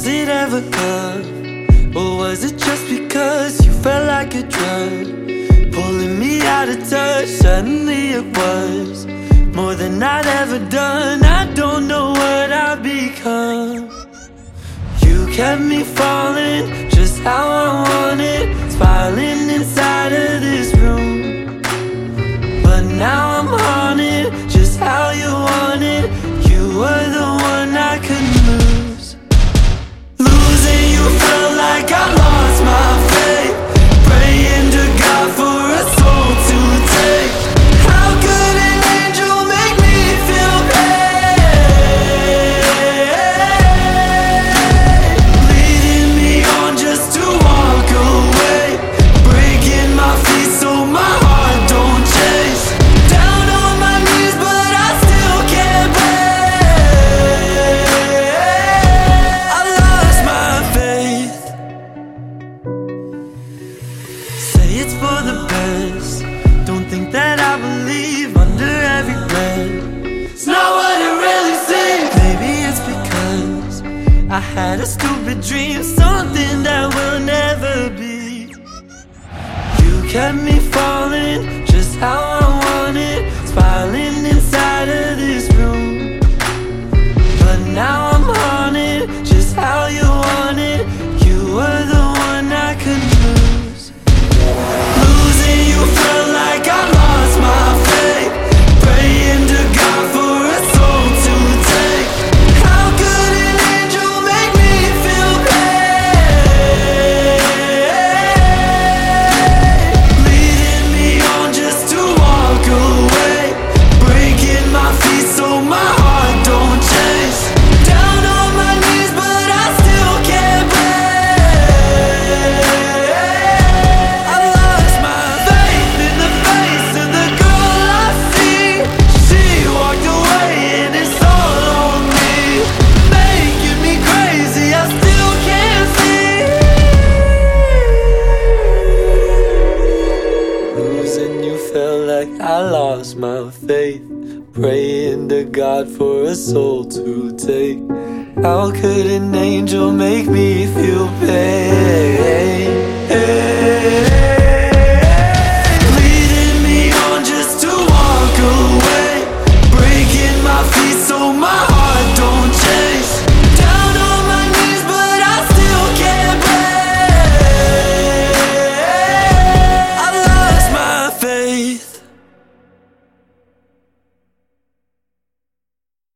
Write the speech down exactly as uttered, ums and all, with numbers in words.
Was it ever love? Or was it just because you felt like a drug, pulling me out of touch? Suddenly it was more than I'd ever done. I don't know what I've become. You kept me falling just how I wanted, spiraling inside of this room. But now I'm haunted, just how you wanted. You were the one I couldn't lose. Losing you felt like I lost my faith, praying to God for a soul to take. How could an angel make me feel pain, leading me on just to walk away, breaking my feet so my heart don't chase. Down on my knees but I still can't pray. I lost my faith. Say it's for the best, don't think that I believe under every breath. It's not what it really seems. Maybe it's because I had a stupid dream, something that will never be. You kept me falling just how I wanted, spiraling inside of this room. But now I'm haunted, just how you wanted. You were the one I couldn't lose. Losing you felt like I lost my faith, praying to God for a soul to take. How could an angel make me feel pain, leading me on just to walk away, breaking my feet so my heart don't chase. Down on my knees but I still can't pray. I lost my faith in the face of the girl I see. She walked away and it's all on me, making me crazy, I still can't see. Losing you felt like I lost my faith, praying to God for a soul to take. How could an angel make me feel pain?